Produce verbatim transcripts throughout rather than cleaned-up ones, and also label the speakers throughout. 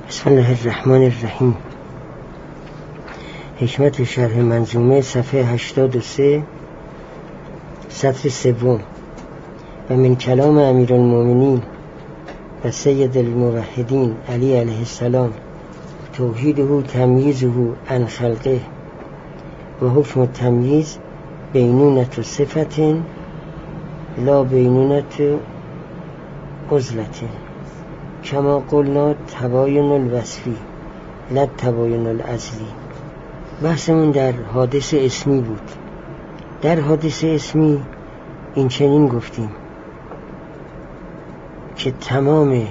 Speaker 1: بسم الله الرحمن الرحیم. حکمت شرح منظومه صفحه هشتاد و سه سطر سوم. و من کلام امیرالمومنین و سید الموحدین علی علیه السلام توحیده تمییزه عن خلقه و حکم التمییز بینونت صفت لا بینونت عزلت کما قلنا تباین الوصفی لا تباین الاصلی. بحثمون در حادث اسمی بود. در حادث اسمی این چنین گفتیم که تمام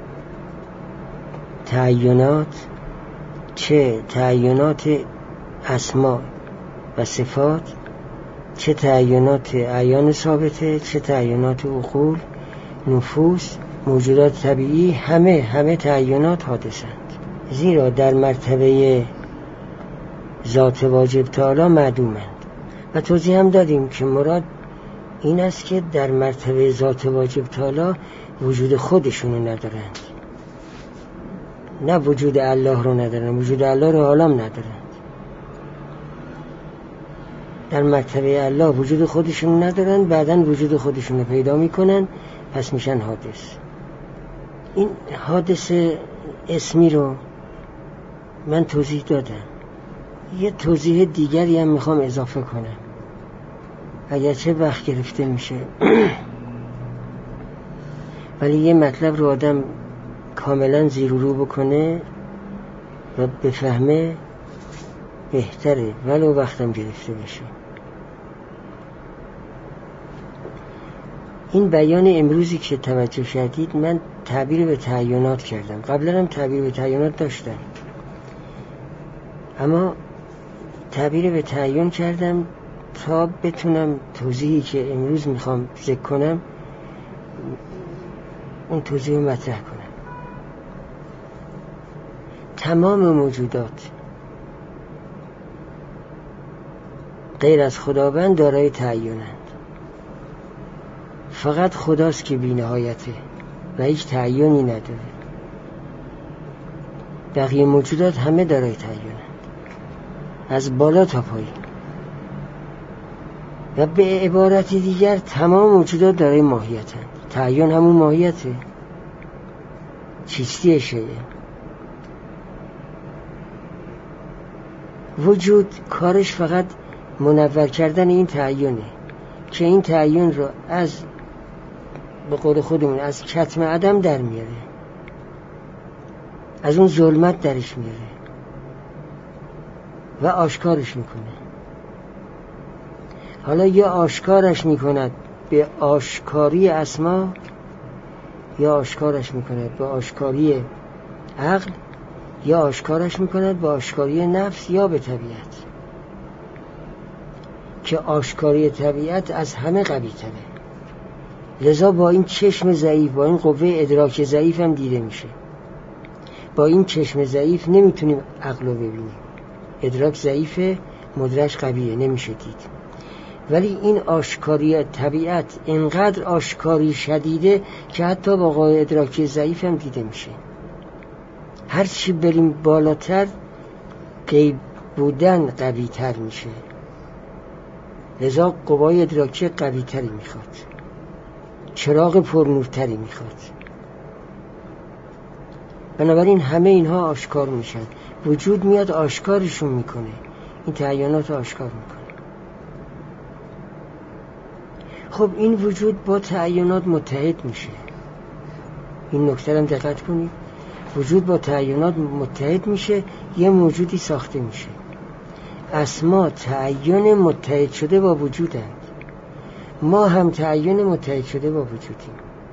Speaker 1: تعینات، چه تعینات اسما و صفات، چه تعینات اعیان ثابته، چه تعینات عقول، نفوس، موجودات طبیعی، همه همه تعینات حادثند. زیرا در مرتبه ذات واجب تعالی معدومند. و توضیح هم دادیم که مراد این است که در مرتبه ذات واجب تعالی وجود خودشونو ندارند، نه وجود الله رو ندارند، وجود الله رو حالا ندارند. در مرتبه الله وجود خودشون ندارند، بعداً وجود خودشون رو پیدا میکنن، پس میشن حادث. این حادث اسمی رو من توضیح دادم. یه توضیح دیگری هم میخوام اضافه کنم، اگرچه وقت گرفته میشه ولی یه مطلب رو آدم کاملا زیر و رو بکنه و بفهمه بهتره، ولو وقتم گرفته بشه. این بیان امروزی که توجه شدید، من تعبیر به تعینات کردم. قبلا هم تعبیر به تعینات داشتم، اما تعبیر به تعین کردم تا بتونم توضیحی که امروز میخوام ذکر کنم اون توضیح رو مطرح کنم. تمام موجودات غیر از خداوند دارای تعینند. فقط خداست که بی‌نهایته و هیچ تعیینی نداره. بقیه موجودات همه دارای تعیینند، از بالا تا پایین. و به عبارت دیگر تمام موجودات دارای ماهیتند. تعیین همون ماهیته، چیستی شیء. وجود کارش فقط منور کردن این تعیینه که این تعیین رو از به قول خودمون از کتم عدم در میاره، از اون ظلمت درش میاره و آشکارش میکنه. حالا یا آشکارش میکند به آشکاری اسما، یا آشکارش میکند به آشکاری عقل، یا آشکارش میکند به آشکاری نفس یا به طبیعت، که آشکاری طبیعت از همه قوی تره. لذا با این چشم ضعیف، با این قوه ادراک ضعیف هم دیده میشه. با این چشم ضعیف نمیتونیم عقل رو ببینیم. ادراک ضعیفه، مدرک قویه، نمیشه دید. ولی این آشکاری طبیعت اینقدر آشکاری شدیده که حتی با قوه ادراکی ضعیف هم دیده میشه. هر چی بریم بالاتر غیب بودن قوی تر میشه. لذا قوای ادراکی قوی تری میخواد، چراغ پرنورتری میخواد. بنابراین همه اینها آشکار میشن. وجود میاد آشکارشون میکنه، این تعینات آشکار میکنه. خب این وجود با تعینات متحد میشه. این نکته هم دقت کنید. وجود با تعینات متحد میشه، یه موجودی ساخته میشه. اسما تعین متحد شده با وجودند. ما هم تعین متحد شده با وجودیم.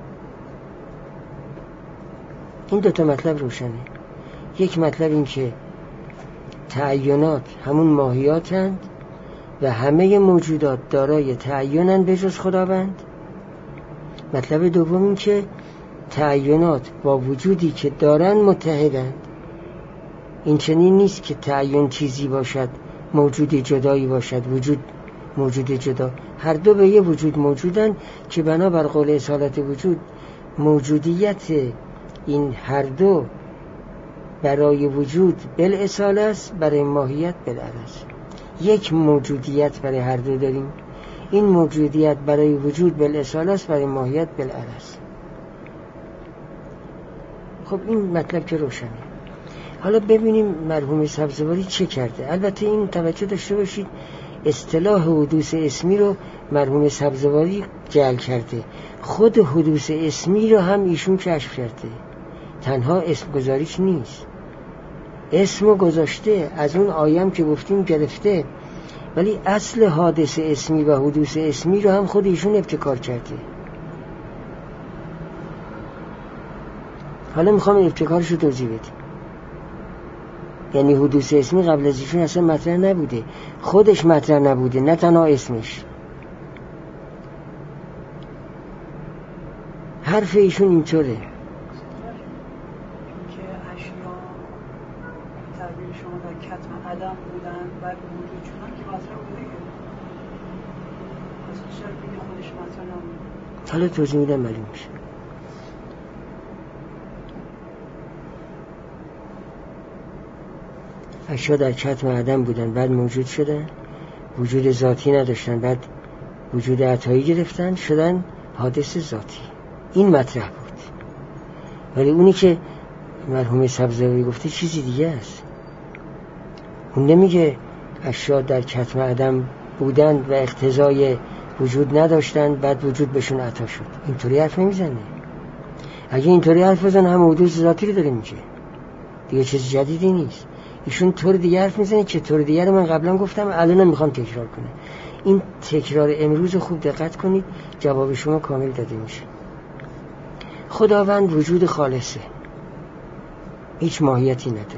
Speaker 1: این دوتا مطلب روشنه. یک مطلب این که تعینات همون ماهیاتند و همه موجودات دارای تعینند به جز خداوند. مطلب دوم این که تعینات با وجودی که دارن متحدند. این چنین نیست که تعین چیزی باشد موجود جدایی باشد، وجود موجود جدا. هر دو به یه وجود موجودن که بنابر قول اصالت وجود موجودیت این هر دو برای وجود بالاصاله است، برای ماهیت بالعرض. یک موجودیت برای هر دو داریم. این موجودیت برای وجود بالاصاله است، برای ماهیت بالعرض. خب این مطلب که روشنه. حالا ببینیم مرحوم سبزواری چه کرده. البته این توجه داشته باشید اصطلاح حدوث اسمی رو مرحوم سبزواری جعل کرده، خود حدوث اسمی رو هم ایشون کشف کرده، تنها اسم گذاریش نیست. اسمو گذاشته، از اون آیم که گفتیم گرفته، ولی اصل حادث اسمی و حدوث اسمی رو هم خود ایشون ابتکار کرده. حالا میخوام ابتکارش رو توضیح بدیم. یعنی حدوث اسمی قبل از ایشون اصلا مطرح نبوده، خودش مطرح نبوده، نه تنها اسمش. حرف ایشون اینطوره
Speaker 2: که اشیا تعبیر شما در کتم عدم بودن و وجود شدن که مطرح بوده، اصلا چرا بگه خودش مطرح نبوده؟
Speaker 1: حالا توضیح میدم معلوم میشه. اشیا در کتم عدم بودن، بعد موجود شدن، وجود ذاتی نداشتن، بعد وجود عطایی گرفتن، شدن حادث ذاتی. این مطرح بود. ولی اونی که مرحوم سبزواری گفته چیزی دیگه است. اون نمیگه اشیا در کتم عدم بودن و اقتضای وجود نداشتن، بعد وجود بهشون عطا شد. اینطوری حرف نمیزنه. اگه اینطوری حرف بزنه هم حدوث ذاتی رو داره میگه، دیگه چیز جدیدی نیست. ایشون طور دیگه حرف میزنه که طور دیگه رو من قبلا گفتم، الان میخوام تکرار کنم. این تکرار امروز خوب دقت کنید، جواب شما کامل داده میشه. خداوند وجود خالصه، هیچ ماهیتی نداره.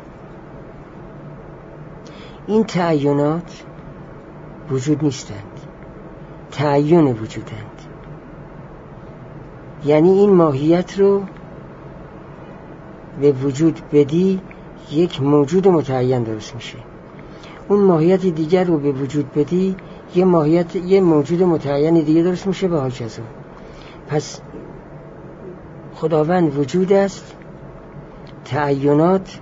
Speaker 1: این تعینات وجود نیستند، تعین وجودند. یعنی این ماهیت رو به وجود بدی یک موجود متعین درست میشه، اون ماهیت دیگر رو به وجود بدی یه ماهیت یه موجود متعین دیگه درست میشه به هاکذا. پس خداوند وجود است، تعینات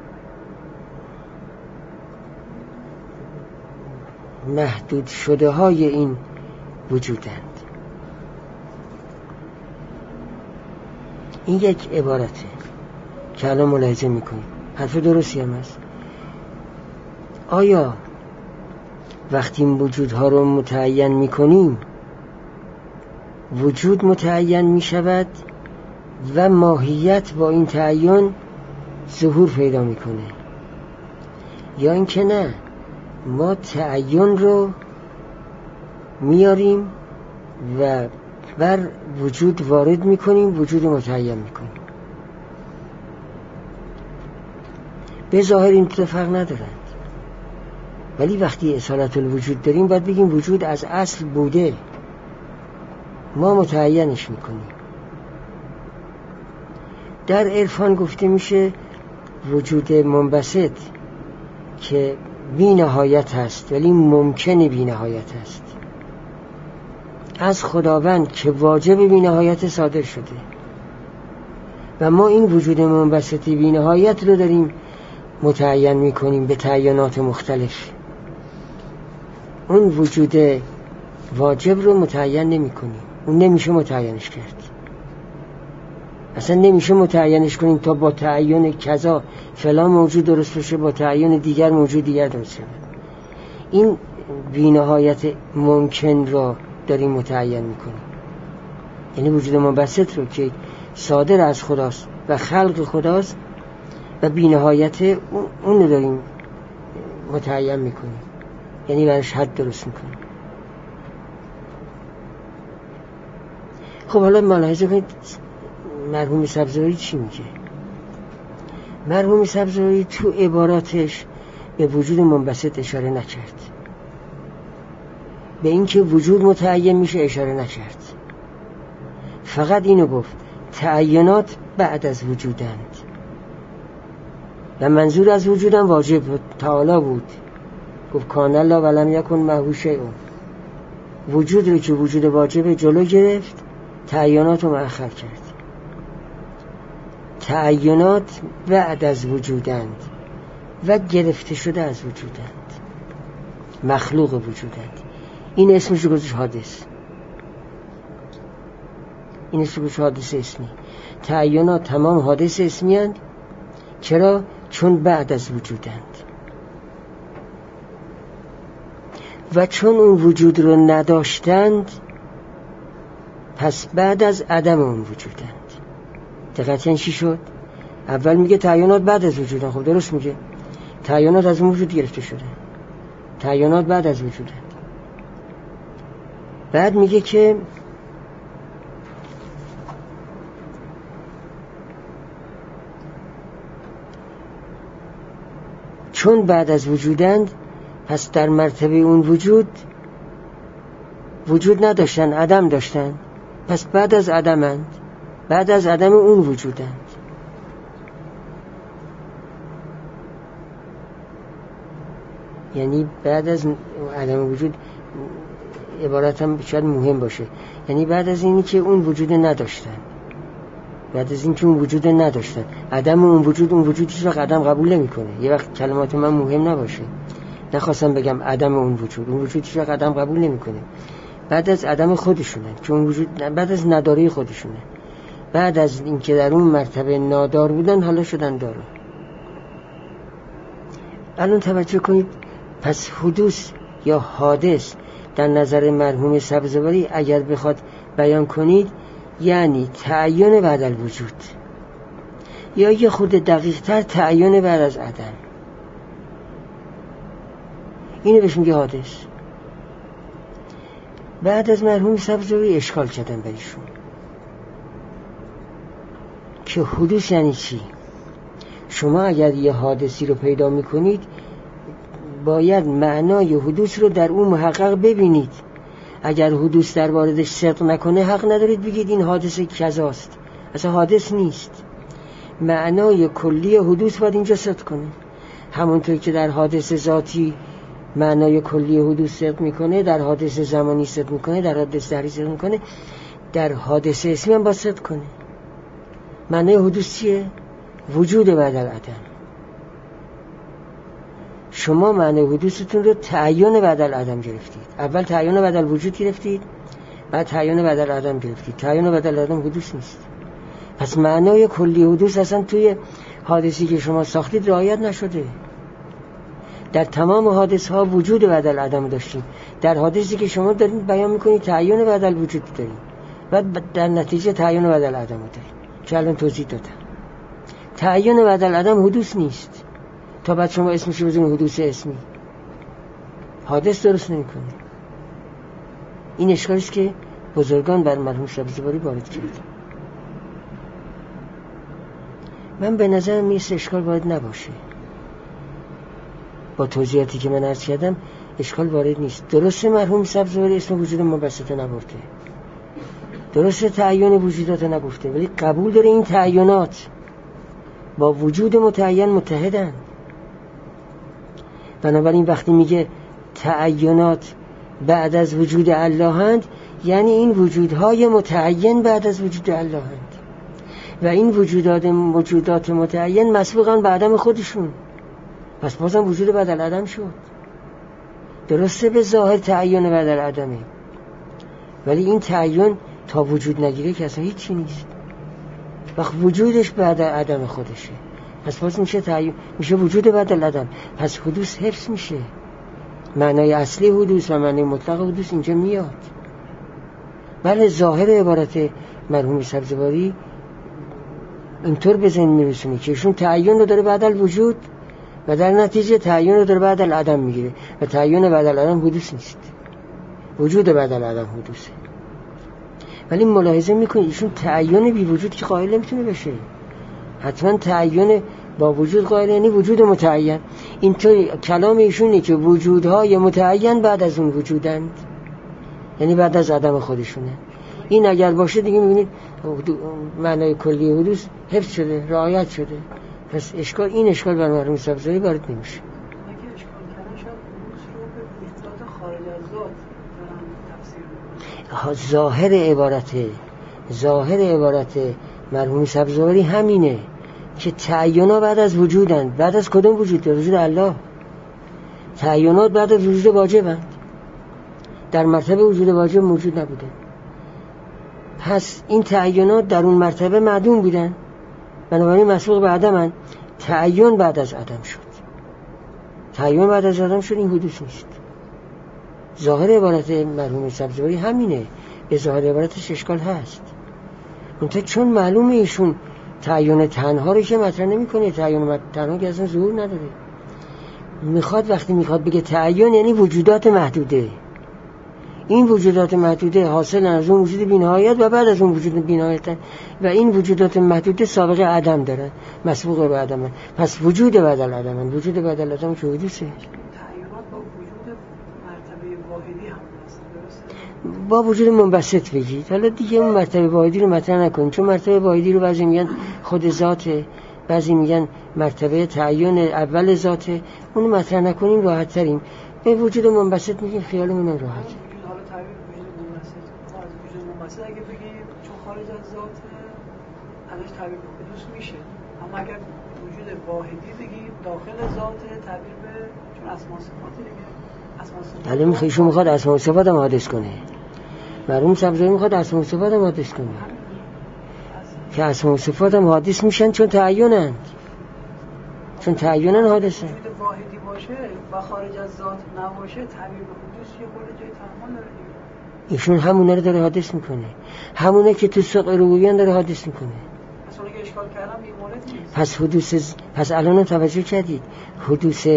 Speaker 1: محدود شده های این وجودند. این یک عبارته که الان ملاحظه میکنیم، حرف درستی هم هست. آیا وقتی این وجودها رو متعین میکنیم وجود متعین میشود و ماهیت با این تعین ظهور پیدا میکنه، یا اینکه نه ما تعین رو میاریم و بر وجود وارد میکنیم، وجود متعین میکنیم؟ به ظاهر این فرق ندارند، ولی وقتی اصالت الوجود داریم باید بگیم وجود از اصل بوده، ما متعینش میکنیم. در عرفان گفته میشه وجود منبسط که بی نهایت هست ولی ممکن بی نهایت هست، از خداوند که واجب بی نهایت صادر شده و ما این وجود منبسطی بی نهایت رو داریم متعین میکنیم به تعینات مختلف. اون وجود واجب رو متعین نمی کنیم، اون نمیشه متعینش کرد، اصلا نمیشه متعینش کنیم تا با تعین کذا فلان موجود درست بشه، با تعین دیگر موجود دیگر درست شد. این بی‌نهایت ممکن را داریم متعین میکنیم، یعنی وجود منبسط رو که صادر از خداست و خلق خداست و بی‌نهایت اون رو داریم متعین میکنیم، یعنی برش حد درست میکنیم. خب حالا ملاحظه کنید مرحوم سبزواری چی میگه. مرحوم سبزواری تو عباراتش به وجود منبسط اشاره نکرد، به اینکه وجود متعین میشه اشاره نکرد، فقط اینو گفت تعینات بعد از وجودند و منظور از وجودم واجب تعالی بود. گفت کان الله ولم یکن معه شیء، وجود رو که وجود واجب جلو گرفت، تعینات رو مؤخر کرد. تعینات بعد از وجودند و گرفته شده از وجودند، مخلوق وجودند. این اسمش رو گذاشت حادث، این اسمش رو گذاشت حادث اسمی. تعینات تمام حادث اسمی هستند. چرا؟ چون بعد از وجودند و چون اون وجود رو نداشتند پس بعد از عدم اون وجودند. دقیقاً چی شد؟ اول میگه تعینات بعد از وجودند. خب درست میگه، تعینات از اون وجود گرفته شده، تعینات بعد از وجودند. بعد میگه که چون بعد از وجودند پس در مرتبه اون وجود وجود نداشتن، عدم داشتن، پس بعد از عدمند، بعد از عدم اون وجودند. یعنی بعد از عدم وجود، عبارت هم شاید مهم باشه، یعنی بعد از اینی که اون وجود نداشتن، بعد از این که اون وجود نداشتن، عدم اون وجود، اون وجود هیچ وقت عدم قبول نمیکنه. یه وقت کلمات من مهم نباشه، نخواستم بگم عدم اون وجود، اون وجود هیچ وقت عدم قبول نمیکنه. بعد از عدم خودشونه، چون وجود بعد از نداری خودشونه، بعد از این که در اون مرتبه نادار بودن حالا شدن دارا. الان توجه کنید، پس حدوث یا حادث در نظر مرحوم سبزواری اگر بخواد بیان کنید یعنی تعین بعد الوجود، یا یه خود دقیق تر تعین بعد از عدم. اینو بهش میگه حادث. بعد از مرحوم سبزواری اشکال کردن بهشون که حدوث یعنی چی. شما اگر یه حادثی رو پیدا میکنید باید معنای حدوث رو در اون محقق ببینید. اگر حدوث در واردش صدق نکنه حق ندارید بگید این حادث کذاست، اصلا حادث نیست. معنای کلی حدوث باید اینجا صدق کنه. همونطور که در حادث ذاتی معنای کلی حدوث صدق میکنه، در حادث زمانی صدق میکنه، در حادث دهری صدق میکنه، در حادث اسمی هم باید صدق کنه. معنای حدوث چیه؟ وجود بعد از عدم. شما معنای حدوثتون رو تعین بعد از عدم گرفتید. اول تعین بعد از وجود گرفتید، بعد تعین بعد از عدم گرفتید. تعین بعد از عدم حدوث نیست. پس معنای کلی حدوث اصلا توی حادثی که شما ساختید رعایت نشده. در تمام حادث ها وجود بعد از عدم داشتیم، در حادثی که شما دارید بیان میکنید تعین بعد از وجود دارید، بعد در نتیجه تعین بعد از عدم دارید که الان توضیح دادم. تعین بعد از عدم حدوث نیست تا بعد شما اسمش رو بزنید حدوث اسمی. حادث درست نمیکنه. این اشکالی است که بزرگان بر مرحوم سبزواری وارد کرد. من به نظرم این اشکال باید نباشه. با توضیحاتی که من عرض کردم اشکال وارد نیست. درسته مرحوم سبزواری اسم وجود مبسطه نبرده، درسته تعین وجودات نگفته، ولی قبول داره این تعینات با وجود متعین متحدن. بنابراین وقتی میگه تعینات بعد از وجود اللهند، یعنی این وجودهای متعین بعد از وجود اللهند و این وجودات موجودات متعین مسبوقاً به عدم خودشون، پس بازم وجود بعد از عدم شد. درسته به ظاهر تعین بعد از عدمه، ولی این تعین تا وجود نگیره که اصلا هیچی نیست. وقت وجودش بعد از عدم خودشه، پس باز میشه تعین، میشه وجود بعد از عدم، پس حدوث حفظ میشه. معنای اصلی حدوث و معنای مطلق حدوث اینجا میاد. بله ظاهر عبارت مرحوم سبزواری اینطور به ذهن میرسونه که ایشون تعین رو داره بعد از وجود و در نتیجه تعین رو داره بعد از عدم میگیره و تعین بعد از عدم حدوث نیست، وجود بعد از عدم حدوثه. ولی ملاحظه میکنید ایشون تعین بی وجود که قائل نمیتونه بشه، حتما تعین با وجود قائل، یعنی وجود متعین. اینطور کلام ایشونه که وجودهای متعین بعد از اون وجودند، یعنی بعد از عدم خودشونه. این اگر باشه دیگه میبینید معنای کلی حدوث حفظ شده، رعایت شده. پس اشکال این اشکال بر مرحوم سبزواری وارد نمیشه.
Speaker 2: اگه اشکال کردن شاید حدوث رو به ذات خارج از ذات دارن تفسیر.
Speaker 1: ظاهر عبارت ظاهر عبارت مرحوم سبزواری همینه. که تعیینا بعد از وجودن. بعد از کدوم وجود؟ در وجود الله. تعیینات بعد از وجود واجبند، در مرتبه وجود واجب موجود نبوده. پس این تعیینات در اون مرتبه معدوم بودن، بنابراین مسبوق به عدمن. تعیین بعد از عدم شد. تعیین بعد از عدم شد، این حدوث نیست. ظاهر عبارت مرحوم سبزواری همینه، به ظاهر عبارتش اشکال هست. منتها چون معلومه ایشون تعیین تنها رو که مطرح نمی‌کنه، تعیین تنها که اصلا ظهور نداره. میخواد وقتی میخواد بگه تعیین یعنی وجودات محدوده. این وجودات محدوده حاصل از اون وجود بی‌نهایت و بعد از اون وجود بی‌نهایت، و این وجودات محدوده سابقه عدم دارن، مسبوق به عدم. پس وجود بدل عدم، وجود بدل عدم که حدوثه.
Speaker 2: تعیینات با وجود مرتبه واحدی هم هست، درسته؟
Speaker 1: با وجود منبسط بگید. حالا دیگه اون مرتبه واحدی رو مطرح نکنید، چون مرتبه واحدی رو بعضی میگن خود ذاته، بعضی میگن مرتبه تعیین اول ذاته. اون مطرح نکنیم راحت تریم. به وجود منبسط میگیم خیالمون راحت.
Speaker 2: حالا تعبیر وجود منبسط، ما از وجود منبسط اگه بگیم چون خارج از ذات ازش تعبیر به حدوث میشه، اما اگر وجود واحدی بگیم داخل ذات تعبیر به چون اسما و صفات دیگه اسما و صفات.
Speaker 1: حالا میخواد ایشون میخواد اسما و صفات هم حادث کنه. مرحوم سبزواری میخواد اسما و صفات هم حادث کنه. که اسما و صفات هم حادث میشن چون تعیینند. چون تعیینن حادثه.
Speaker 2: وجود واحدی باشه و خارج از ذات نباشه تعبیر به حدوث یه خورده جای تمام داره دیگه.
Speaker 1: ایشون همونه رو داره حادث میکنه، همونه که تو سوق ربوبیان داره حادث میکنه.
Speaker 2: پس اون که اشکال کردم این مورد نیست.
Speaker 1: پس حدوث، پس الان توجه کردید حدوث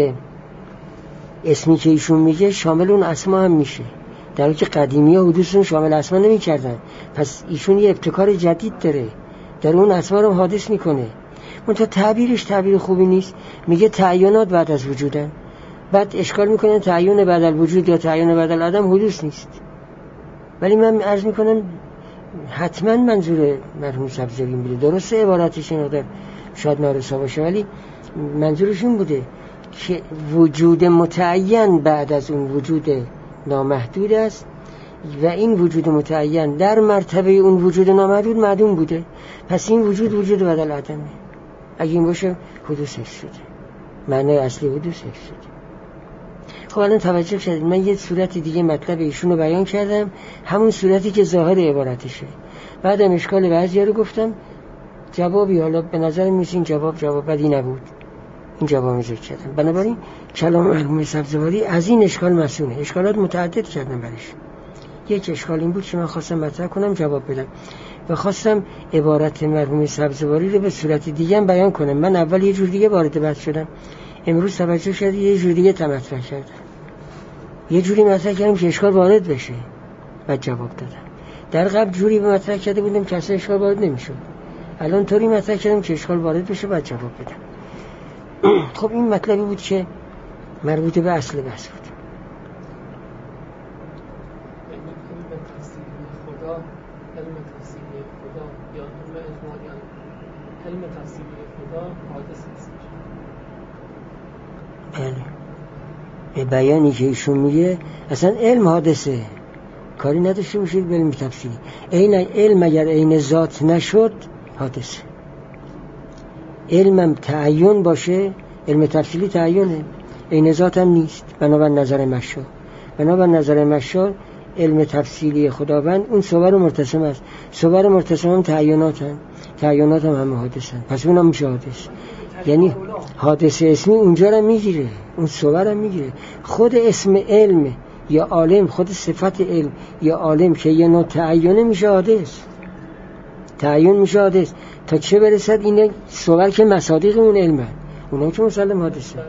Speaker 1: اسمی که ایشون میگه شامل اون اسما هم میشه، در حالی که قدیمی ها حدوثشون شامل اسما نمیکردن. پس ایشون یه ابتکار جدید داره، در اون اسما رو حادث میکنه. منتها تعبیرش تعبیر خوبی نیست. میگه تعیینات بعد از وجودن، بعد اشکال میکنن تعیین بعد از وجود یا تعیین بعد از عدم حدوث نیست. ولی من عرض میکنم حتما منظور مرحوم سبزواری بوده، درسته عبارتش اینقدر شاید نارسا باشه، ولی منظورشون بوده که وجود متعین بعد از اون وجود نامحدود است و این وجود متعین در مرتبه اون وجود نامحدود معدوم بوده. پس این وجود وجود بدل عدمه. اگه این باشه حدوث حفظ شده، معنی اصلی حدوث حفظ شده. خب الان توجه کردید من یه صورت دیگه مطلب ایشون رو بیان کردم، همون صورتی که ظاهر عبارتشه. بعدم اشکال بعضیا رو گفتم، جوابی حالا به نظر میاد این جواب جواب بدی نبود، این جواب ذکر کردم. بنابراین کلام مرحوم سبزواری از این اشکال مسئوله. اشکالات متعدد کردم برش. یک اشکال این بود که من خواستم مطرح کنم جواب بدم و خواستم عبارت مرحوم سبزواری رو به صورت دیگه هم بیان کنم. من اول یه جور دیگه وارد بحث شدم، امروز توجه کردم یه جور دیگه مطرح کردم، یه جوری مطرح کردم که اشکال وارد بشه و جواب دادم. در قبل جوری به مطرح کرده بودم که اصلا اشکال وارد نمیشد، الان طوری مطرح کردم که اشکال وارد بشه و جواب بدم. خب این مطلبی بود که مربوط به اصل بحث بود.
Speaker 3: علم تفسیری خدا یا علم اجمالی علم تفسیری خدا حادث نیست.
Speaker 1: بله، به بیانی که ایشون میگه اصلا علم حادثه، کاری نداشته باشید به علم تفسیری. این علم اگر عین ذات نشد حادثه. علمم تعین باشه، علم تفسیری تعینه، عین ذات هم نیست. بنابر نظر مشا، بنابر نظر مشا علم تفصیلی خداوند اون صور مرتسم است. صور مرتسم هم تعیینات هم تعیینات هم همه حادث هم. پس اونم میشه حادث، یعنی حادث اسمی اونجا رو میگیره، اون صور هم میگیره. خود اسم علم یا عالم، خود صفت علم یا عالم که یه نوع تعیینه میشه حادث، تعیین میشه حادث. تا چه برسد این صور که مصادیق اون علمه، اونا که مسلم حادثه.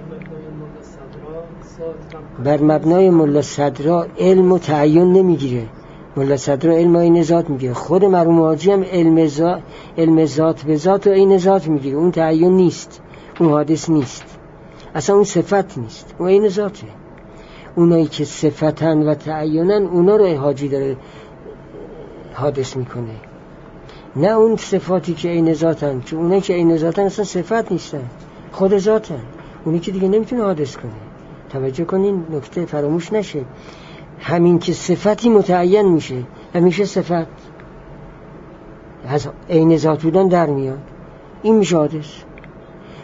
Speaker 1: بر مبنای ملا صدرا علم و تعیین نمیگیره. ملا صدرا علم و عین ذات میگیره. خود مرحوم حاجی هم علم ذات، علم ذات به ذات و عین ذات میگیره. اون تعیین نیست، اون حادث نیست، اصلا اون صفت نیست، اون عین ذاته. اونایی که صفتن و تعیینن اونا رو حاجی داره حادث میکنه، نه اون صفاتی که عین ذاتن. چون اونایی که عین ذاتن اصلا صفت نیستن، خود ذاتن. اونی که دیگه نمیتونه حادث کنه. توجه کنین نکته فراموش نشه. همین که صفتی متعین میشه و میشه صفت، از عین ذات بودن در میاد، این میشه حادث.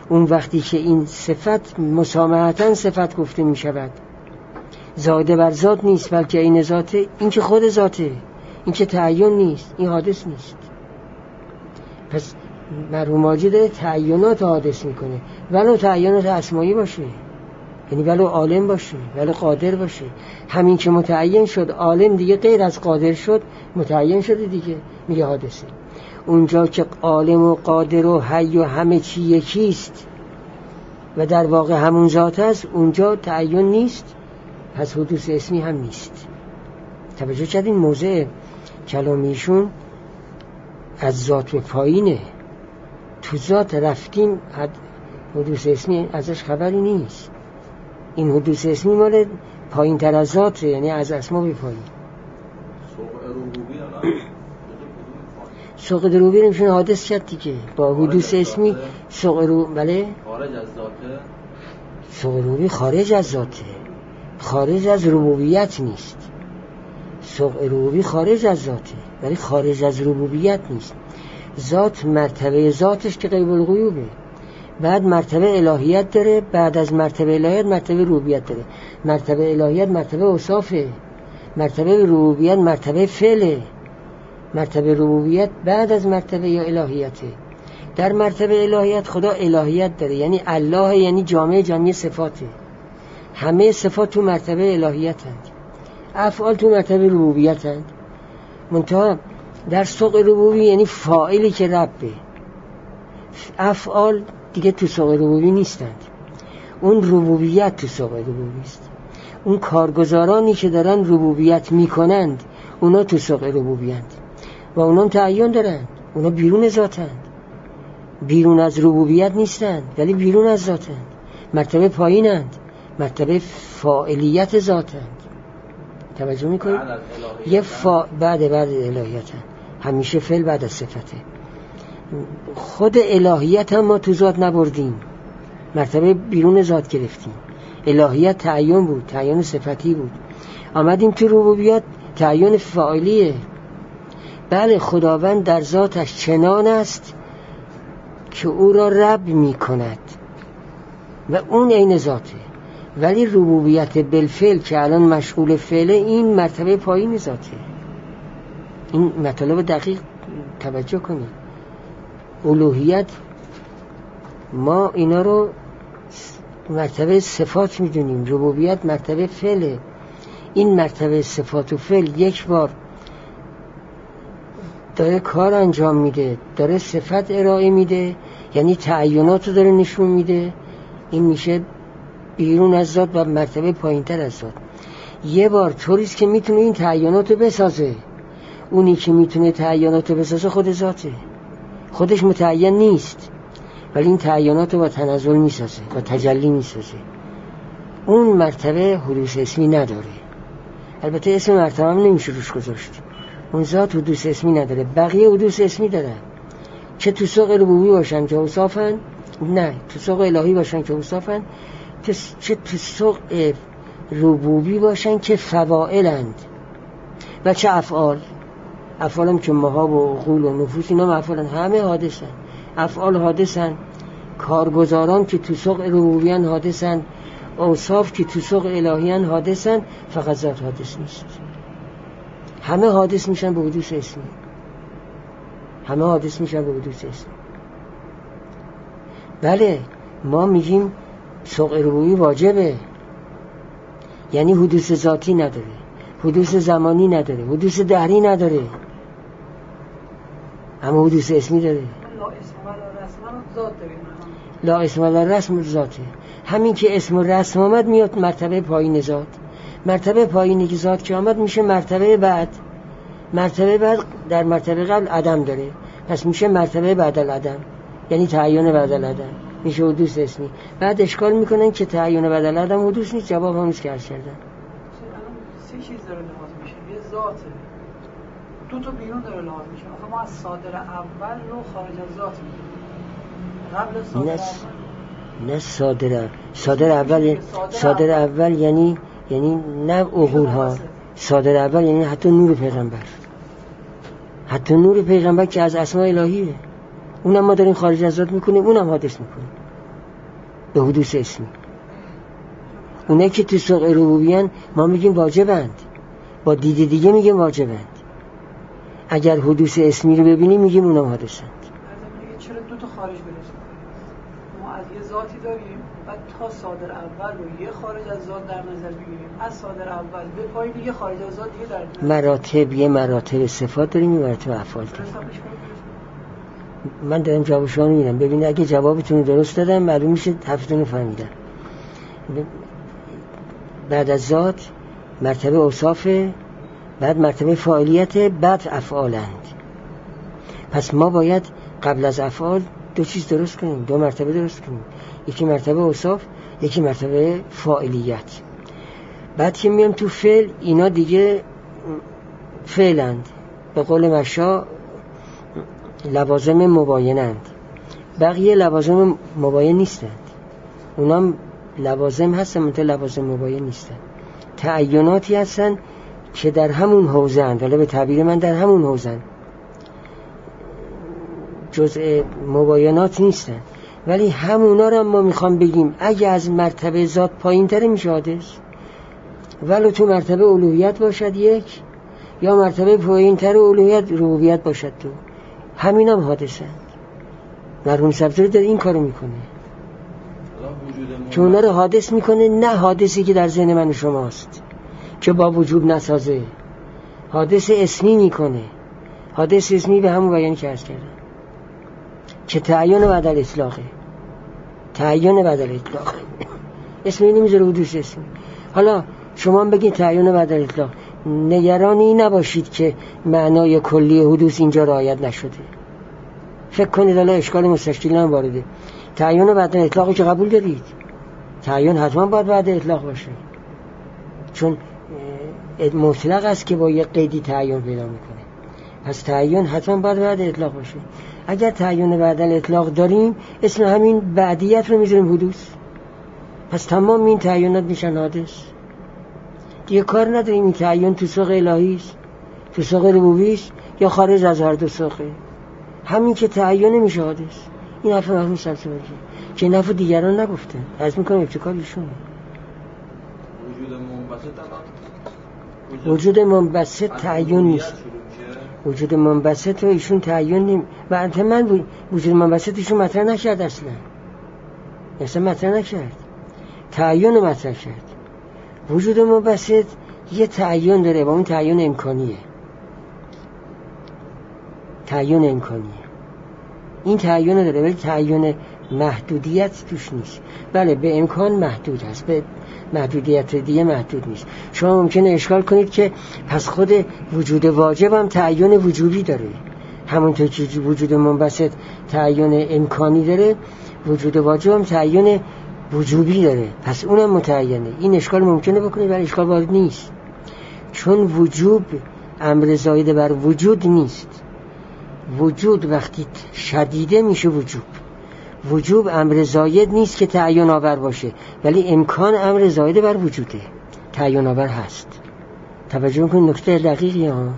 Speaker 1: اون وقتی که این صفت مسامحتاً صفت گفته می شود، زاده بر ذات نیست بلکه این ذاته، این که خود ذاته، این که تعین نیست، این حادث نیست. پس مرحوم حاجی داره تعینات حادث میکنه، ولو تعینات اسمایی باشه، یعنی ولو عالم باشه، ولو قادر باشه. همین که متعین شد عالم دیگه غیر از قادر شد، متعین شده دیگه، میگه حادثه. اونجا که عالم و قادر و حی و همه چی یکیست و در واقع همون ذات است، اونجا تعین نیست، پس حدوث اسمی هم نیست. توجه کردین موضع کلامیشون از ذات به پایینه، تو ذات رفتیم حدوث اسمی ازش خبری نیست. این حدوث اسمی مال پایین تر از ذاته، یعنی از اسما به پایین. سوق دروبی رو میشون حادث کرد دیگه با حدوث اسمی. سوق رو بله
Speaker 4: خارج از ذاته،
Speaker 1: سوق دروبی خارج از ذاته، خارج از ربوبیت نیست. سوق ربوبی خارج از ذاته ولی خارج از ربوبیت نیست. ذات مرتبه ذاتش که غیب الغیوبه، بعد مرتبه الهیت داره، بعد از مرتبه الهیت مرتبه ربوبیت داره. مرتبه الهیت مرتبه اوصافه، مرتبه ربوبیت مرتبه فعله، مرتبه ربوبیت بعد از مرتبه یا الهیته. در مرتبه الهیت خدا الهیت داره، یعنی الله، یعنی جامعه جمعی صفاته. همه صفات تو مرتبه الهیت هست، افعال تو مرتبه ربوبیت هست. منتها در سوق ربوبی یعنی فاعلی که ربه، افعال دیگه تو سوق ربوبی نیستند. اون ربوبیت تو سوق ربوبی است. اون کارگزارانی که دارن ربوبیت میکنند اونا تو سوق ربوبی هستند و اونا تعین دارن، اونا بیرون ذاتند، بیرون از ربوبیت نیستند ولی بیرون از ذاتند، مرتبه پایینند، مرتبه فاعلیت ذاتند. توجه میکنید؟ یه فا... بعد بعد الهیت هم. همیشه فعل بعد از صفته. خود الهیت هم ما تو ذات نبردیم، مرتبه بیرون ذات گرفتیم. الهیت تعین بود، تعین صفتی بود. آمدیم تو ربوبیت، تعین فاعلیه. بله خداوند در ذاتش چنان است که او را رب می کند و اون عین ذاته، ولی ربوبیت بالفعل که الان مشغول فعله این مرتبه پایین ذاته. این مطالب دقیق توجه کنید. الوهیت ما اینا رو مرتبه صفات میدونیم، ربوبیت مرتبه فعله. این مرتبه صفات و فعل یک بار داره کار انجام میده، داره صفت ارائه میده، یعنی تعینات رو داره نشون میده. این میشه بیرون از ذات و مرتبه پایین تر از ذات. یه بار طوریست که میتونه این تعینات رو بسازه. اونی که میتونه تعینات رو بسازه خود ذاته، خودش متعین نیست ولی این تعینات رو با تنزل میسازه، با تجلی میسازه. اون مرتبه حدوث اسمی نداره. البته اسم مرتبه هم نمیشه روش گذاشت. اون ذات حدوث اسمی نداره، بقیه حدوث اسمی دارن، چه تو سوق ربوبی باشن که اوصافن، نه تو سوق الهی باشن که اوصافن، چه تو سوق ربوبی باشن که فواعلند، و چه افعال. افعال هم که ماها و عقول و نفوس اینا افعالن، همه حادثن. افعال حادثن، کارگزاران که تو سوق ربوبیان حادثن، اوصاف که تو سوق الهیان حادثن، فقط ذات حادث نیست. همه حادث میشن به حدوث اسمی، همه حادث میشن به حدوث اسمی. بله ما میگیم سوق ربوبی واجبه، یعنی حدوث ذاتی نداره، حدوث زمانی نداره، حدوث دهری نداره، اما حدوث اسمی داره. لا اسم ولا رسم ذاته. همین که اسم و رسم آمد میاد مرتبه پایین ذات. مرتبه پایینی که ذات که آمد میشه مرتبه بعد. مرتبه بعد در مرتبه قبل عدم داره، پس میشه مرتبه بعد العدم، یعنی تعین بعد العدم، میشه حدوث اسمی. بعد اشکال میکنن که تعین بعد العدم حدوث نیست، جواب همونیست که عرض کردن.
Speaker 2: سه چیز داره لحاظ میشه. یه ذاته، دو تا بیرون داره لحاظ میشه. آخه ما از صادر اول رو خارج از ذات میگیم. قبل صادر اول
Speaker 1: نه صادر صادر اول صادر اول یعنی یعنی نه عقول ها. صادر اول یعنی حتی نور پیغمبر، حتی نور پیغمبر که از اسماء الهیه، اونم ما داریم خارج از ذات میکنیم، اونم حادث میکنیم. به حدوث اسمی. اونایی که تو سوق ربوبیان ما میگیم واجبند، با دید دیگه میگیم واجبند. اگر حدوث اسمی رو ببینیم میگیم اونم حادثند.
Speaker 2: چرا دو تا خارج برسیم؟ ما از یه ذاتی داریم بعد تا صادر اول رو یه خارج از ذات در نظر بگیریم، از صادر اول به پای یه خارج از ذات دیگه در نظر.
Speaker 1: مراتب یه مراتب صفات داریم، یه مراتب افعال داریم. من دارم جواب شما رو میدم، ببینید اگه جوابتون درست دادم معلوم میشه حرفتون رو فهمیدم. بعد از ذات مرتبه اوصاف، بعد مرتبه فاعلیت، بعد افعالند. پس ما باید قبل از افعال دو چیز درست کنیم، دو مرتبه درست کنیم، یکی مرتبه اوصاف، یکی مرتبه فاعلیت. بعد که میام تو فعل، اینا دیگه فعلند، به قول مشا لوازم مباینند. بقیه لوازم مباین نیستند، اونام لوازم هستن منتها لوازم مباین نیستند. تعیناتی هستن که در همون حوزه اند، حالا به تعبیر من در همون حوزه اند، جزء مباینات نیستن، ولی همونا رو ما میخوام بگیم اگه از مرتبه ذات پایین تره میشه حادث، ولو تو مرتبه الوهیت باشد یک، یا مرتبه پایین تر الوهیت ربوبیت باشد تو، همین هم حادثند. مرحوم صفدری در این کارو میکنه که اونا رو حادث میکنه، نه حادثی که در ذهن من و شماست که با وجوب نسازه، حادث اسمی میکنه. حادث اسمی به همون بیانی که عرض کردم که تعین بعد الاطلاقه، تعین بعد الاطلاقه اسمی نمیذاره حدوث اسمی. حالا شما هم بگید تعین بعد الاطلاق، نگرانی نباشید که معنای کلی حدوث اینجا رعایت نشده. فکر کنید حالا اشکال مستشکل هم وارده. تعین بعد الاطلاقی که قبول دارید، تعین حتما باید بعد اطلاق باشه، چون مطلق است که با یک قیدی تعین پیدا میکنه. پس تعین حتما باید بعد اطلاق باشه. اگر تعین بعد الاطلاق داریم، اسم همین بعدیت رو میذاریم حدوث، پس تمام این تعینات میشن حادث. دیگه کار نداریم این تعین تو سوق الهی است، تو سوق ربوبی است، یا خارج از هر دو سوقه. همین که تعین میشه حادث. این حرف مرحوم صفدری که نفع دیگران نگفته، از میکنم ابتکار ایشونه.
Speaker 4: وجود منبسط
Speaker 1: وجود منبسط تعین نیست. وجود منبسط رو ایشون تعین نیم و من وجود منبسط ایشون مطرح نکرد، اصلا اصلا مطرح نکرد، تعین رو مطرح کرد. وجود منبسط یه تعین داره و اون تعین امکانیه، تعین امکانیه. این تعین داره ولی تعین محدودیت توش نیست. بله به امکان محدود هست، به محدودیت دیگه محدود نیست. شما ممکنه اشکال کنید که پس خود وجود واجب هم تعین وجوبی داره، همونطور که وجود منبسط تعین امکانی داره، وجود واجب هم تعین وجوبی داره، پس اونم متعینه. این اشکال ممکنه بکنید ولی اشکال وارد نیست، چون وجوب امر زائد بر وجود نیست. وجود وقتی شدیده میشه وجوب. وجوب امر زائد نیست که تعین آور باشه، ولی امکان امر زائد بر وجوده، تعین آور هست. توجه میکنید نکته دقیقی ها.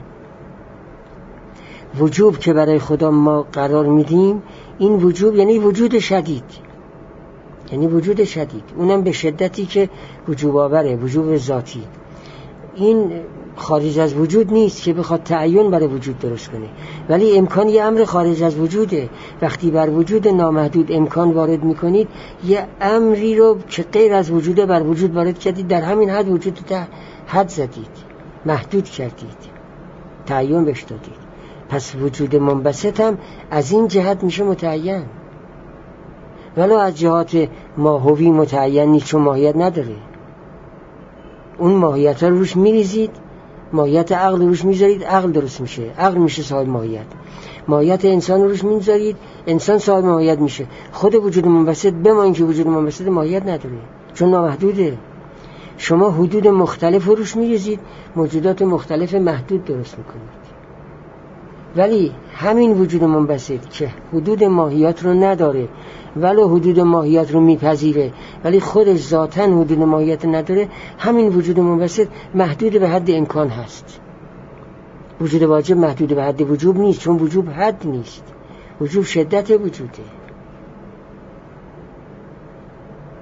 Speaker 1: وجوب که برای خدا ما قرار میدیم، این وجوب یعنی وجود شدید، یعنی وجود شدید، اونم به شدتی که وجوب آوره، وجوب ذاتی. این خارج از وجود نیست که بخواد تعین برای وجود درست کنه، ولی امکان یه امر خارج از وجوده. وقتی بر وجود نامحدود امکان وارد میکنید، یه امری رو که غیر از وجوده بر وجود وارد کردید، در همین حد وجود تا حد زدید، محدود کردید، تعین بهش دادید. پس وجود منبسط هم از این جهت میشه متعین، ولو از جهات ماهوی متعین نیست، چون ماهیت نداره. اون ماهیت ها رو روش میریزید، ماهیت عقل روش میذارید، عقل درست میشه، عقل میشه صاحب ماهیت. ماهیت انسان روش میذارید، انسان صاحب ماهیت میشه. خود وجود منبسط بما اینکه وجود منبسط ماهیت نداره چون نامحدوده، شما حدود مختلف روش میریزید، موجودات مختلف محدود درست میکنید. ولی همین وجود منبسط که حدود ماهیت رو نداره، ولو حدود ماهیت رو میپذیره ولی خودش ذاتاً حدود ماهیت نداره، همین وجود منبسط محدود به حد امکان هست. وجود واجب محدود به حد وجوب نیست، چون وجوب حد نیست، وجوب شدت وجوده.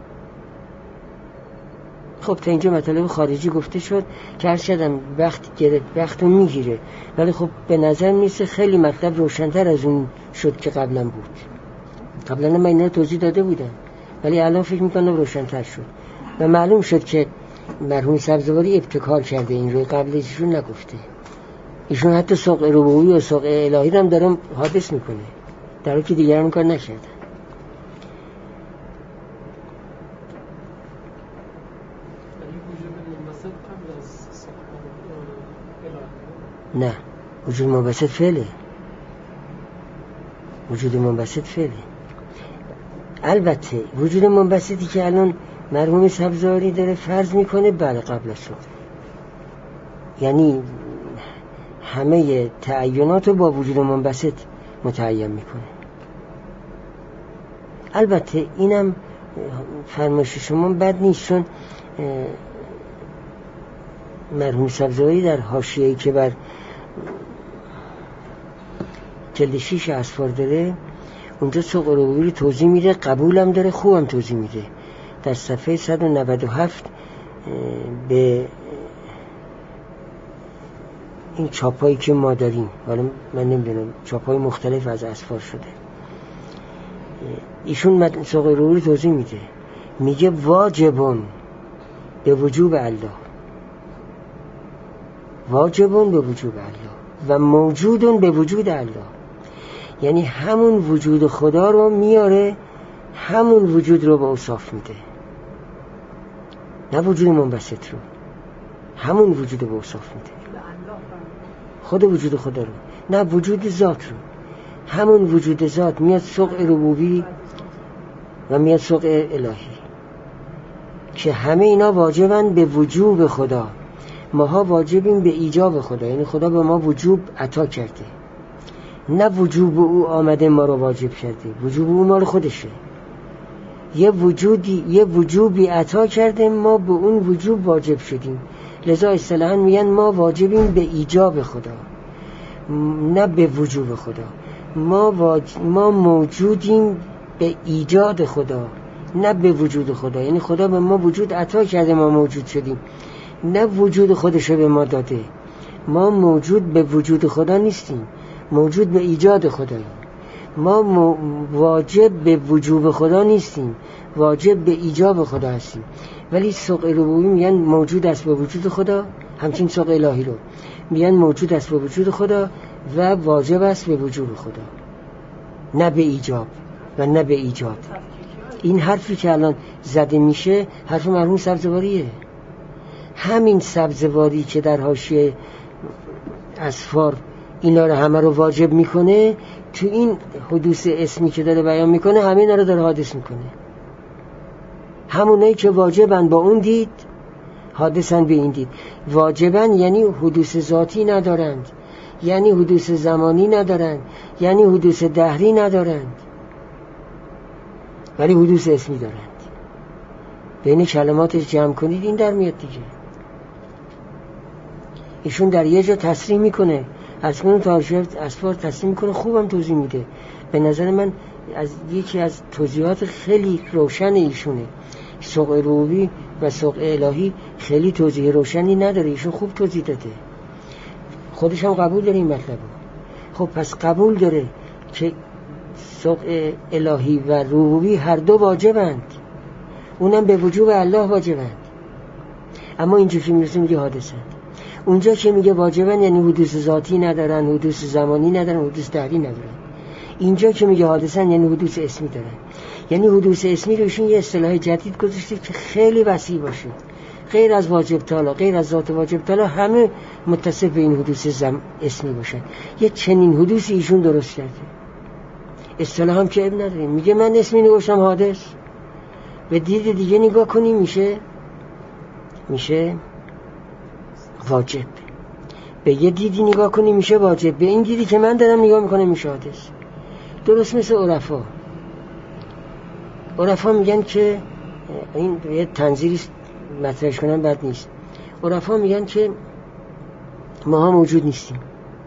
Speaker 1: خب تا اینجا مطالب خارجی گفته شد که هر شدم وقت گرفت وقتو میگیره، ولی خب به نظر میسه خیلی مطلب روشن‌تر از اون شد که قبلا بود. قبلا من اینا رو توضیح داده بودم ولی الان فکر میکنم روشن‌تر شد و معلوم شد که مرحوم سبزواری ابتکار کرده، این رو قبل ایشون نگفته. ایشون حتی سوق ربوبی و سوق الهی رو هم دارم حادث میکنه در حالی که دیگران کار نکردن. نه، وجود منبسط فعله، وجود منبسط فعله. البته وجود منبسطی که الان مرحوم سبزواری داره فرض میکنه بله قبل از صبح، یعنی همه تعینات رو با وجود منبسط متعین میکنه. البته اینم فرمایش شما بد نیست، چون مرحوم سبزواری در حاشیه‌ای که بر جلد شیش اسفار داره اونجا سوق ربوبی رو توضیح میده، قبولم داره، خوبم توضیح میده. در صفحه صد و نود و هفت به این چاپایی که ما داریم، حالا من نمیدونم چاپای مختلف از اسفار شده، ایشون سوق ربوبی رو توضیح میده، میگه واجبون به وجوب الله، واجبون به وجوب الله و موجودون به وجود الله، یعنی همون وجود خدا رو میاره، همون وجود رو به اوصاف میده، نه وجود منبسط رو، همون وجود رو به اوصاف میده، خود وجود خدا رو، نه وجود ذات رو، همون وجود ذات میاد سوق ربوبی و میاد سوق الهی که همه اینا واجبن به وجوب خدا. ماها واجبیم به ایجاب خدا، یعنی خدا به ما وجوب عطا کرده، نه وجوب او آمده ما رو واجب کرده، وجوب او مال خودشه. یه وجودی یه وجوبی عطا کرده، ما به اون وجوب واجب شدیم، لذا اصطلاحاً میگن ما واجبیم به ایجاب خدا نه به وجوب خدا. ما واج... ما موجودیم به ایجاد خدا نه به وجود خدا، یعنی خدا به ما وجود عطا کرده ما موجود شدیم، نه وجود خودشو به ما داده. ما موجود به وجود خدا نیستیم، موجود به ایجاد خداییم. ما م... واجب به وجوب خدا نیستیم، واجب به ایجاب خدا هستیم. ولی سوق ربوبی میگن موجود است به وجود خدا، همچنین سوق الهی رو میگن موجود است به وجود خدا و واجب است به وجود خدا، نه به ایجاب و نه به ایجاد. این حرفی که الان زده میشه حرف مرحوم سبزواریه. همین سبزواری که در حاشیه اسفار اینا رو همه رو واجب میکنه، تو این حدوث اسمی که داره بیان میکنه همه اینا رو داره حادث میکنه. همونایی که واجبن با اون دید، حادثن به این دید. واجبن یعنی حدوث ذاتی ندارند، یعنی حدوث زمانی ندارند، یعنی حدوث دهری ندارند، ولی حدوث اسمی دارند. بین کلماتش جمع کنید این در میاد دیگه. ایشون در یه جا تصریح میکنه، از کنون تارشیف اسفار تصریح میکنه، خوبم توضیح میده. به نظر من از یکی از توضیحات خیلی روشن ایشونه. سوق ربوبی و سوق الهی خیلی توضیح روشنی نداره، ایشون خوب توضیح داده، خودش هم قبول داره این مطلب. خب پس قبول داره که سوق الهی و ربوبی هر دو واجبند، اونم به وجوب الله واجبند، اما اینجا که میرسه میگه حادثند. اونجا که میگه واجبند یعنی حدوث ذاتی ندارن، حدوث زمانی ندارن، حدوث دهری ندارن. اینجا که میگه حادثند یعنی حدوث اسمی دارن. یعنی حدوث اسمی روشون یه اصطلاح جدید گذاشته که خیلی وسیع باشه، غیر از واجب تعالی، غیر از ذات واجب تعالی، همه متصف به این حدوث زم اسمی باشن. یه چنین حدوثی ایشون درست کرده. اصطلاح هم که اب نداره، میگه من اسمی نگوشم حادث، به دید دیگه نگاه کنی میشه میشه واجب، به یه دیدی نگاه کنی میشه واجب، به این دیدی که من دارم نگاه میکنم میشه حادث. درست مثل عرفا. عرفا میگن که این یه تنظیری مطرحش کنم بد نیست. عرفا میگن که ماها موجود نیستیم،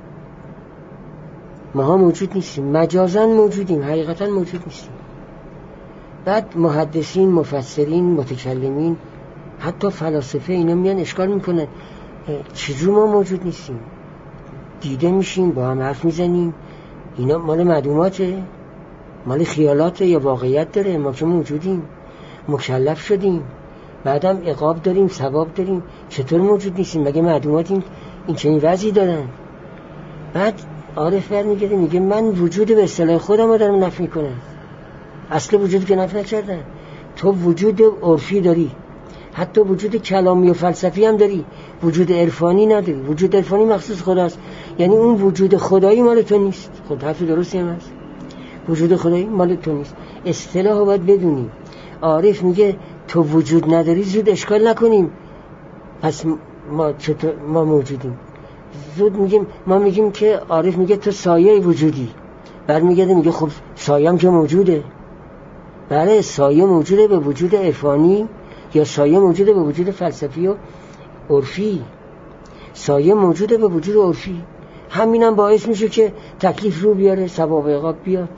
Speaker 1: ماها موجود نیستیم، مجازاً موجودیم، حقیقتاً موجود نیستیم. بعد محدثین، مفسرین، متکلمین حتی فلاسفه اینا میان اشکال میکنن چجور ما موجود نیستیم، دیده میشیم، با هم حرف میزنیم، اینا مال معدوماته، مال خیالاته یا واقعیت داره؟ ما که موجودیم، مکلف شدیم، بعدم عقاب داریم، ثواب داریم، چطور موجود نیستیم؟ مگه معدوماتیم این چنین وضعی دارن؟ بعد عارف برمیگرده میگه من وجود به اصطلاح خودم رو دارم نفی میکنم. اصل وجود که نفی نکردن. تو وجود عرفی داری، حتی وجود کلامی و فلسفی هم داری، وجود عرفانی نداری. وجود عرفانی مخصوص خداست، یعنی اون وجود خدایی مال تو نیست. خود حرف درستی هم هست، وجود خدایی مال تو نیست. اصطلاح رو باید بدونیم. عارف میگه تو وجود نداری، زود اشکال نکنیم پس ما چطور ما موجودیم. زود میگیم ما میگیم که عارف میگه تو سایه وجودی، برمیگرده میگه خب سایه‌ام که موجوده. بله سایه موجوده به وجود عرفانی یا سایه موجوده به وجود فلسفی و عرفی. سایه موجوده به وجود عرفی، همینم باعث میشه که تکلیف رو بیاره، ثواب و عقاب بیاد،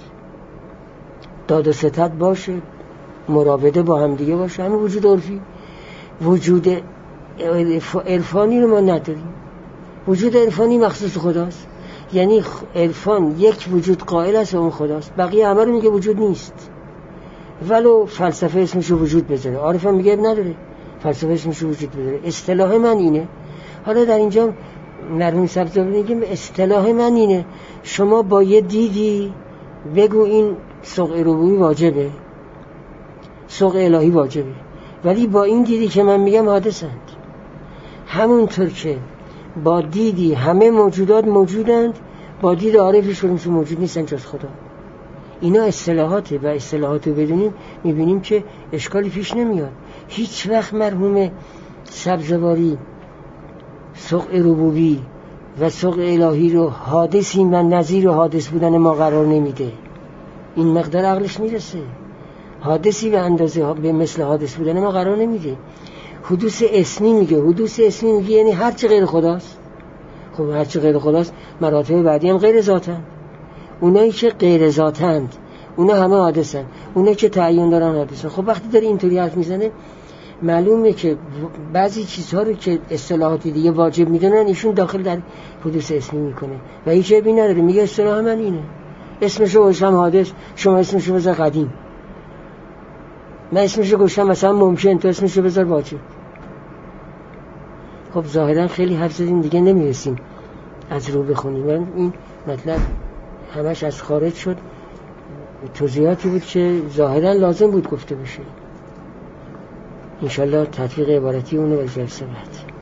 Speaker 1: داد و ستد باشه، مراوده با هم دیگه باشه. همین وجود عرفی. وجود عرفانی رو ما نداریم. وجود عرفانی مخصوص خداست، یعنی عرفان یک وجود قائل است و اون خداست، بقیه همه رو میگه وجود نیست. ولو فلسفه اسمشو وجود بذاره، عارف هم میگه نداره، فلسفه اسمشو وجود بذاره. اصطلاح من اینه. حالا در اینجا مرحوم سبزواری میگیم اصطلاح من اینه، شما با یه دیدی بگو این سوق ربوبی واجبه، سوق الهی واجبه، ولی با این دیدی که من میگم حادثند. همونطور که با دیدی همه موجودات موجودند، با دید عارفشون موجود نیستن جز خدا. اینا اصطلاحاته و اصطلاحات رو بدونیم میبینیم که اشکالی پیش نمیاد. هیچ وقت مرحوم سبزواری سوق ربوبی و سوق الهی رو حادثی و نظیر حادث بودن ما قرار نمیده. این مقدار عقلش میرسه. حادثی به اندازه به مثل حادث بودن ما قرار نمیده. حدوث اسمی میگه، حدوث اسمی میگه یعنی هر چه غیر خداست. خب هر چه غیر خداست مراتب بعدی هم غیر ذاتن. اونایی که غیر ذاتند اونا همه حادثن، اونایی که تعیین دارن حادثن. خب وقتی داره اینطوری حرف میزنه معلومه که بعضی چیزها رو که اصطلاحاتی دیگه واجب میدونن ایشون داخل در حدوث اسمی میکنه و هیچ عیبی نداره. میگه اصطلاح من اینه، اسمشو گذاشتم حادث، شما اسمشو بذار قدیم. من اسمشو گذاشتم مثلا ممکن، تو اسمشو بذار واجب. خب ظاهرا خیلی حرف زدیم دیگه نمیرسیم از رو بخونیم. من این مطلب همش از خارج شد، توضیحاتی بود که ظاهرا لازم بود گفته بشه. انشالله تطبیق عبارتی اونو به جلسه بعد.